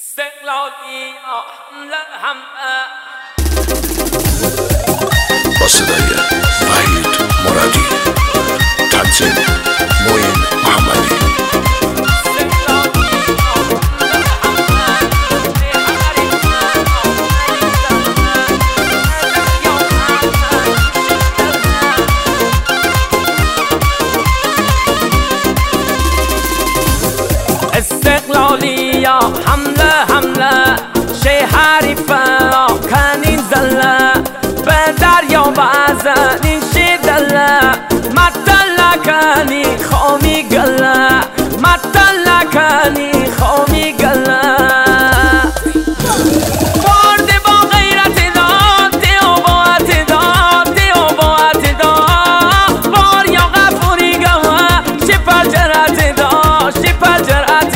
استقلالی حمله با صدای وحید مرادی، تنظیم معین محمدی. استقلالی حمله شه حریفه کنین زله به دریا بزنین شدله مطلع کنی خومی گله مطلع کنی خومی گله برده با غیرت داد دیو با اعتداد دیو با اعتداد بار یا غفوری گوه شپر جرت داد شپر جرت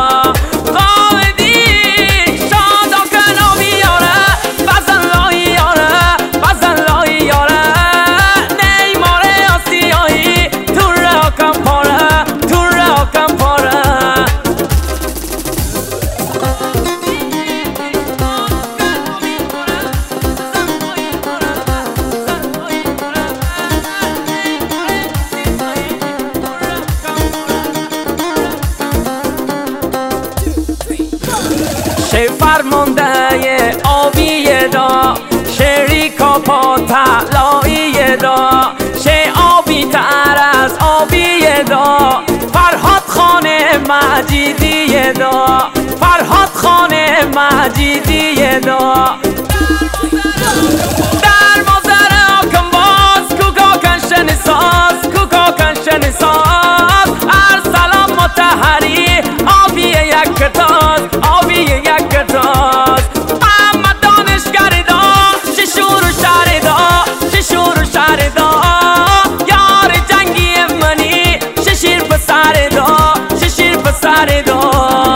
شه فرمانده آبی دا شریکا پا طلایی دا شه آبی تر از آبی دا فرهاد خان مجیدی دا فرهاد خان مجیدی دا در مازر آکن باز کوکا کنشن ساز کوکا کنشن ساز ارسلام متحری آبی یک کتاز آبی یک کتاز اما دانشگر دا ششور و شهر دا ششور و شهر دا یار جنگی منی ششیر پسر دا ششیر پسر دا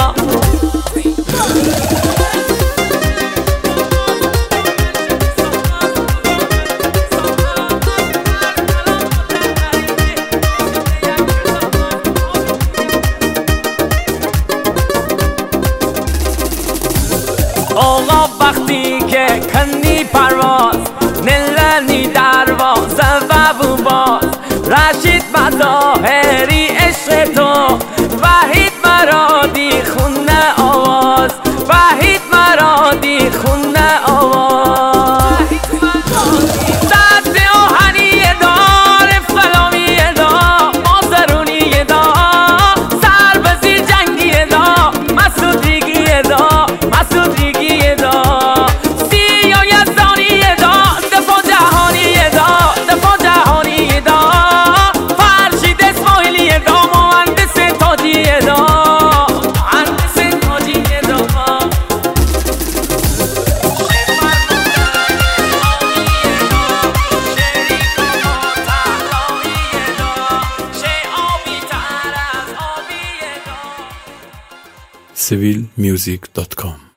آقا وقتی که کنی پرواز نلنی دروازه و بوباز رشید مظاهری عشق تو وحید مرادی خونه آواز وحید مرادی خونه آواز صد آهنی دار فلامی دا مازرونی دا سر بزیر جنگی دا مسعودیگی دا مسعودیگی civilmusic.com